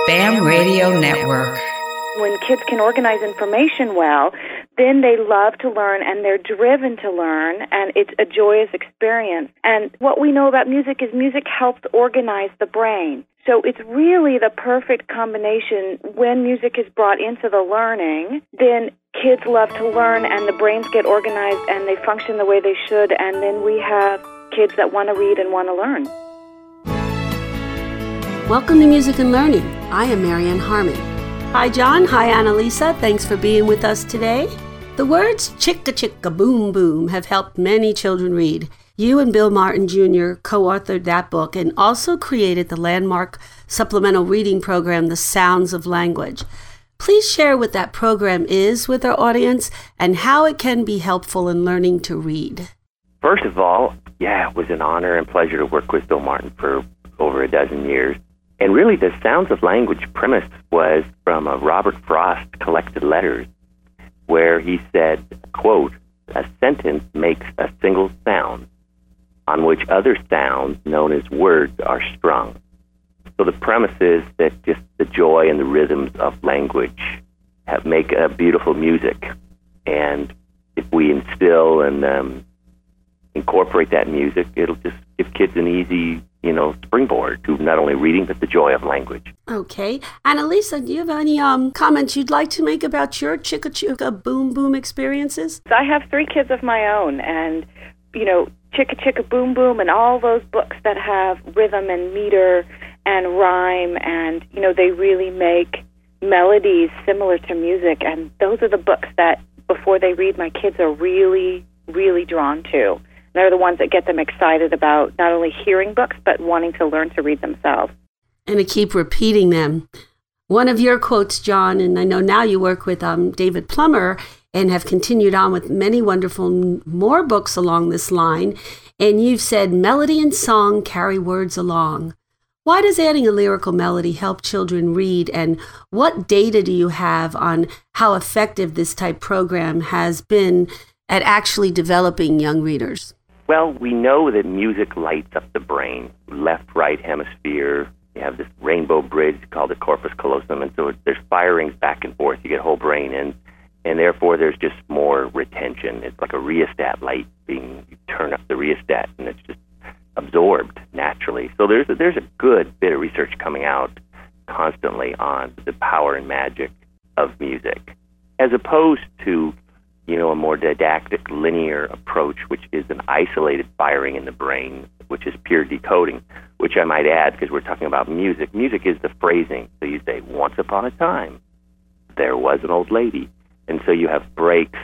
BAM Radio Network. When kids can organize information well, then they love to learn and they're driven to learn, and it's a joyous experience. And what we know about music is music helps organize the brain. So it's really the perfect combination. When music is brought into the learning, then kids love to learn and the brains get organized and they function the way they should, and then we have kids that want to read and want to learn. Welcome to Music and Learning. I am Marianne Harmon. Hi, John. Hi, Annalisa. Thanks for being with us today. The words chicka chicka boom boom have helped many children read. You and Bill Martin Jr. co-authored that book and also created the landmark supplemental reading program, The Sounds of Language. Please share what that program is with our audience and how it can be helpful in learning to read. First of all, it was an honor and pleasure to work with Bill Martin for over a dozen years. And really, the Sounds of Language premise was from a Robert Frost collected letters, where he said, quote, "A sentence makes a single sound on which other sounds known as words are strung." So the premise is that just the joy and the rhythms of language make a beautiful music. And if we instill and incorporate that music, it'll just give kids an easy springboard to not only reading, but the joy of language. Okay. Annalisa, do you have any comments you'd like to make about your chicka chicka boom boom experiences? I have 3 kids of my own, and, Chicka Chicka Boom Boom and all those books that have rhythm and meter and rhyme, and, they really make melodies similar to music, and those are the books that, before they read, my kids are really, really drawn to. They're the ones that get them excited about not only hearing books, but wanting to learn to read themselves. And to keep repeating them. One of your quotes, John, and I know now you work with David Plummer and have continued on with many wonderful more books along this line, and you've said, "Melody and song carry words along." Why does adding a lyrical melody help children read, and what data do you have on how effective this type program has been at actually developing young readers? Well, we know that music lights up the brain, left-right hemisphere. You have this rainbow bridge called the corpus callosum, and so there's firings back and forth. You get whole brain in, and therefore there's just more retention. It's like a rheostat light you turn up the rheostat, and it's just absorbed naturally. So there's a good bit of research coming out constantly on the power and magic of music, as opposed to a more didactic, linear approach, which is an isolated firing in the brain, which is pure decoding, which I might add, because we're talking about music. Music is the phrasing. So you say, "Once upon a time, there was an old lady." And so you have breaks,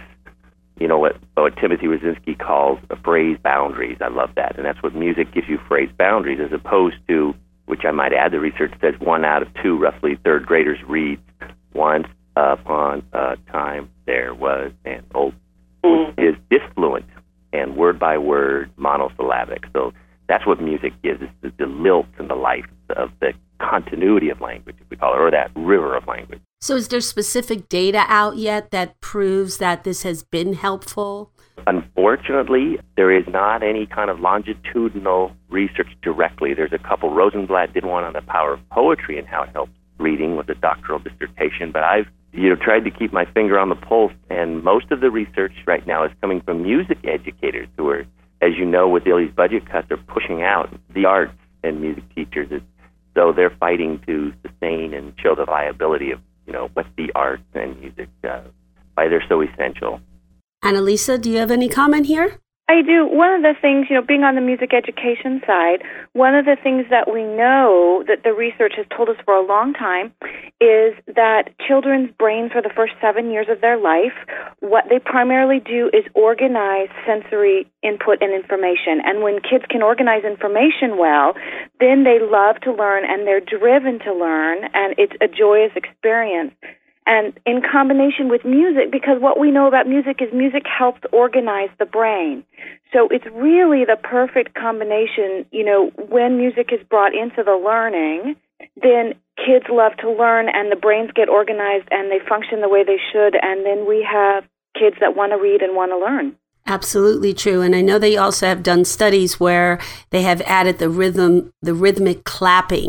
what Timothy Rosinski calls a phrase boundaries. I love that. And that's what music gives you, phrase boundaries, as opposed to, which I might add, the research says 1 out of 2 roughly third graders read "Once upon a time there was an old," which is disfluent and word by word monosyllabic. So that's what music gives, is the lilt and the life of the continuity of language, if we call it, or that river of language. So is there specific data out yet that proves that this has been helpful? Unfortunately, there is not any kind of longitudinal research directly. There's a couple. Rosenblatt did one on the power of poetry and how it helps reading with a doctoral dissertation, but I've tried to keep my finger on the pulse, and most of the research right now is coming from music educators who are, as you know, with all these budget cuts, are pushing out the arts and music teachers. So they're fighting to sustain and show the viability of, what the arts and music, why they're so essential. Annalisa, do you have any comment here? I do. One of the things, being on the music education side, one of the things that we know that the research has told us for a long time is that children's brains for the first 7 years of their life, what they primarily do is organize sensory input and information. And when kids can organize information well, then they love to learn and they're driven to learn, and it's a joyous experience. And in combination with music, because what we know about music is music helps organize the brain. So it's really the perfect combination, when music is brought into the learning, then kids love to learn and the brains get organized and they function the way they should, and then we have kids that want to read and want to learn. Absolutely true. And I know they also have done studies where they have added the rhythmic clapping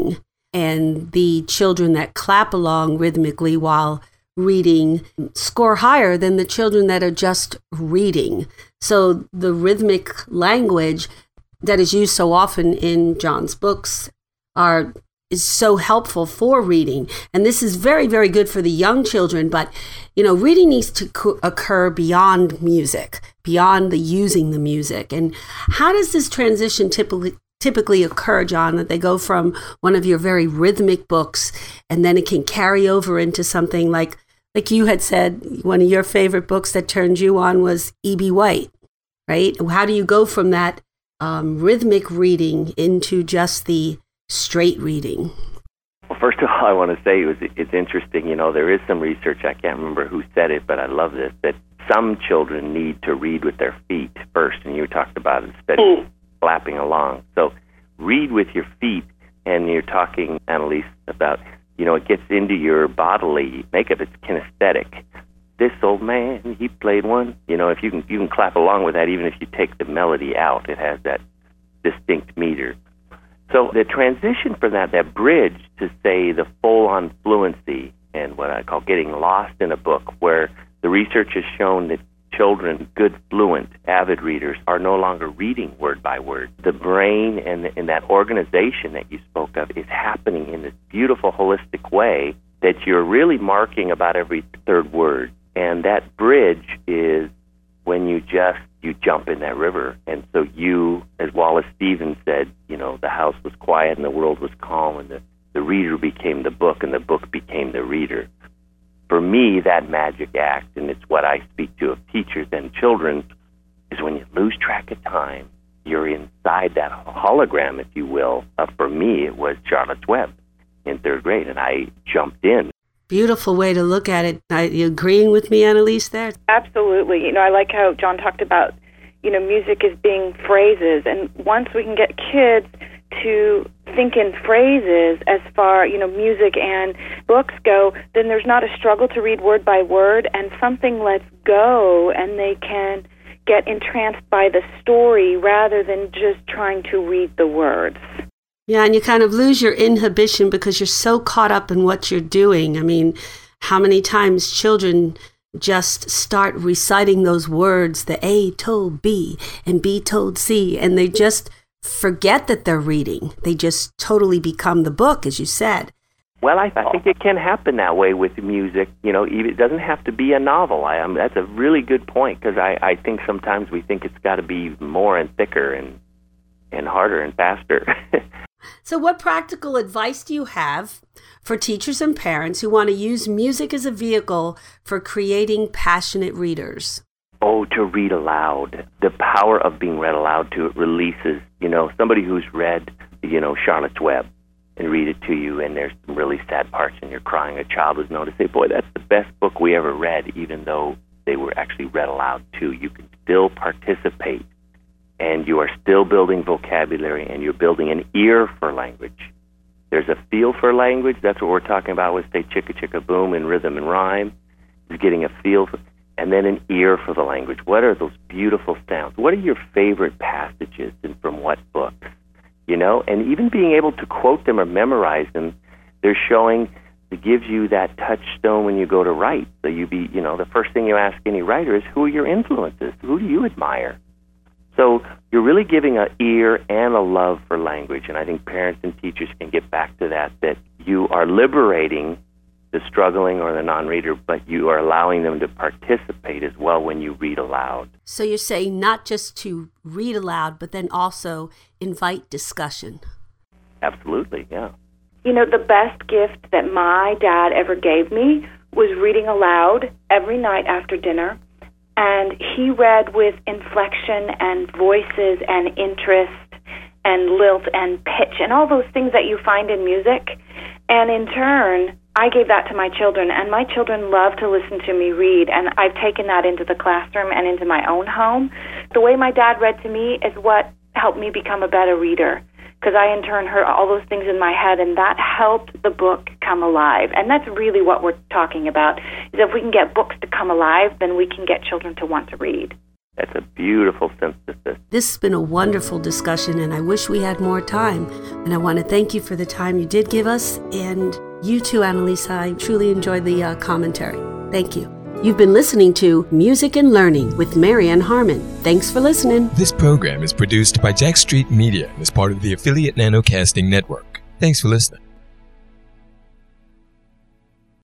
and the children that clap along rhythmically while reading score higher than the children that are just reading. So the rhythmic language that is used so often in John's books is so helpful for reading. And this is very, very good for the young children. But, reading needs to occur beyond music, beyond the using the music. And how does this transition typically occur, John, that they go from one of your very rhythmic books and then it can carry over into something like you had said, one of your favorite books that turned you on was E.B. White, right? How do you go from that rhythmic reading into just the straight reading? Well, first of all, I want to say it's interesting. There is some research, I can't remember who said it, but I love this, that some children need to read with their feet first, and you talked about it instead of flapping along. So read with your feet, and you're talking, Annalise, about, it gets into your bodily makeup. It's kinesthetic. This old man, he played one. If you can clap along with that, even if you take the melody out, it has that distinct meter. So the transition from that bridge to, say, the full-on fluency and what I call getting lost in a book, where the research has shown that children, good, fluent, avid readers, are no longer reading word by word. The brain and that organization that you spoke of is happening in this beautiful, holistic way that you're really marking about every third word. And that bridge is when you jump in that river. And so you, as Wallace Stevens said, the house was quiet and the world was calm, and the reader became the book and the book became the reader. For me, that magic act, and it's what I speak to of teachers and children, is when you lose track of time, you're inside that hologram, if you will. For me, it was Charlotte's Web in third grade, and I jumped in. Beautiful way to look at it. Are you agreeing with me, Annalise, there? Absolutely. I like how John talked about, music as being phrases. And once we can get kids to think in phrases as far, music and books go, then there's not a struggle to read word by word, and something lets go, and they can get entranced by the story rather than just trying to read the words. Yeah, and you kind of lose your inhibition because you're so caught up in what you're doing. I mean, how many times children just start reciting those words, the A told B and B told C, and they just forget that they're reading. They just totally become the book, as you said. Well, I think it can happen that way with music. It doesn't have to be a novel. That's a really good point, because I think sometimes we think it's got to be more and thicker and harder and faster. So what practical advice do you have for teachers and parents who want to use music as a vehicle for creating passionate readers? Oh, to read aloud. The power of being read aloud to it releases, somebody who's read, Charlotte's Web and read it to you, and there's some really sad parts and you're crying. A child was known to say, boy, that's the best book we ever read, even though they were actually read aloud too. You can still participate, and you are still building vocabulary, and you're building an ear for language. There's a feel for language. That's what we're talking about with, say, Chicka Chicka Boom and rhythm and rhyme. Is getting a feel for, and then an ear for the language. What are those beautiful sounds? What are your favorite passages and from what books? And even being able to quote them or memorize them, they're showing it gives you that touchstone when you go to write. So the first thing you ask any writer is, who are your influences? Who do you admire? So you're really giving an ear and a love for language, and I think parents and teachers can get back to that you are liberating the struggling or the non-reader, but you are allowing them to participate as well when you read aloud. So you're saying not just to read aloud, but then also invite discussion. Absolutely, yeah. The best gift that my dad ever gave me was reading aloud every night after dinner. And he read with inflection and voices and interest and lilt and pitch and all those things that you find in music. And in turn, I gave that to my children, and my children love to listen to me read, and I've taken that into the classroom and into my own home. The way my dad read to me is what helped me become a better reader, because I in turn heard all those things in my head, and that helped the book come alive. And that's really what we're talking about, is if we can get books to come alive, then we can get children to want to read. That's a beautiful synthesis. This has been a wonderful discussion, and I wish we had more time. And I want to thank you for the time you did give us. And you too, Annalisa. I truly enjoyed the commentary. Thank you. You've been listening to Music and Learning with Marianne Harmon. Thanks for listening. This program is produced by Jack Street Media and is part of the affiliate Nanocasting Network. Thanks for listening.